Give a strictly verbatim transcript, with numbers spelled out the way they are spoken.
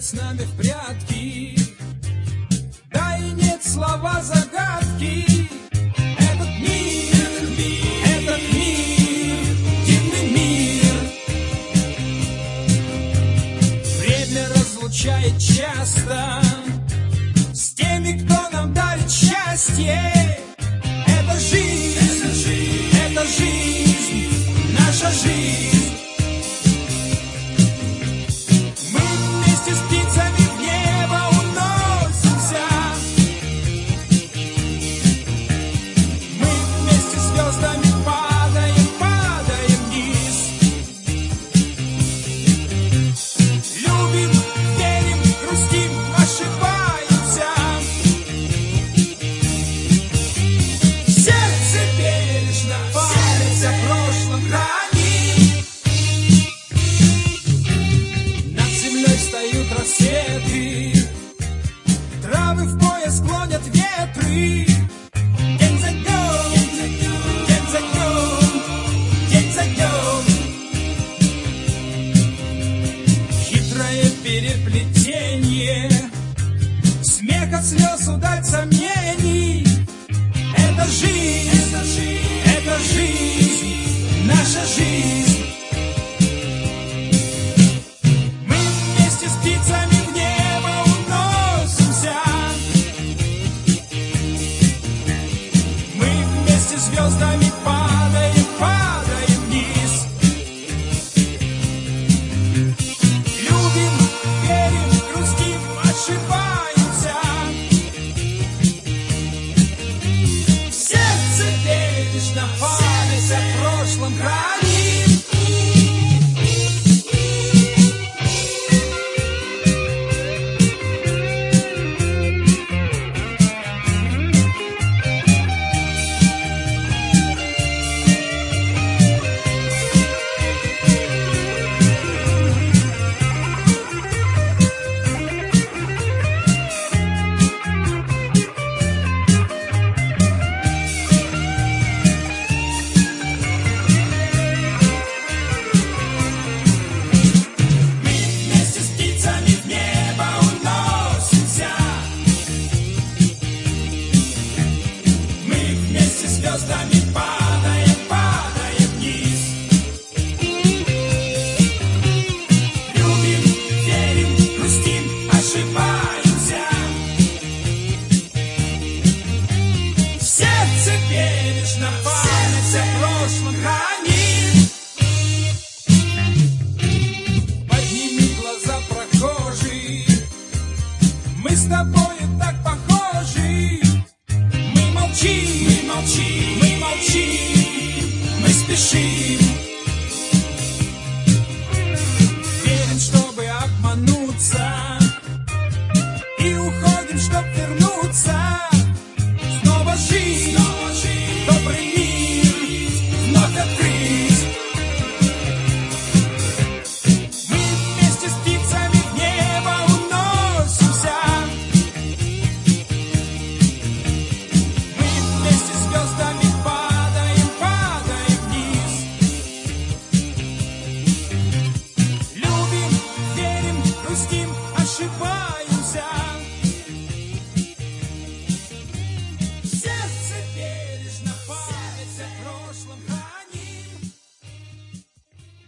играть с нами в прятки. Да и нет слова загадки. Этот мир, этот мир, этот мир, дивный мир. Время разлучает часто с теми, кто нам дарит счастье. Это жизнь, это жизнь, это жизнь, наша жизнь. С птицами в небо уносимся. Мы вместе с звездами падаем, падаем вниз. Любим, верим, грустим, ошибаемся. Сердце бережно память о прошлом хранит. Над землей встают рассветы, травы в пояс склонят ветры. День за днем, день за днем, день за днем. Хитрое переплетение, смех от слез, удать сомнений. Это жизнь, это жизнь, это жизнь, наша жизнь. Птицами в небо уносимся. Мы вместе с звездами падаем, падаем вниз. Любим, верим, грустим, ошибаемся. В сердце бережно память о прошлом хранит. Звездами падаем, падаем вниз. Любим, верим, грустим, ошибаемся. В сердце бережно память о прошлом хранит. Подними глаза, прохожий, мы с тобою так похожи. Мы молчим, мы молчим, мы молчим, мы спешим.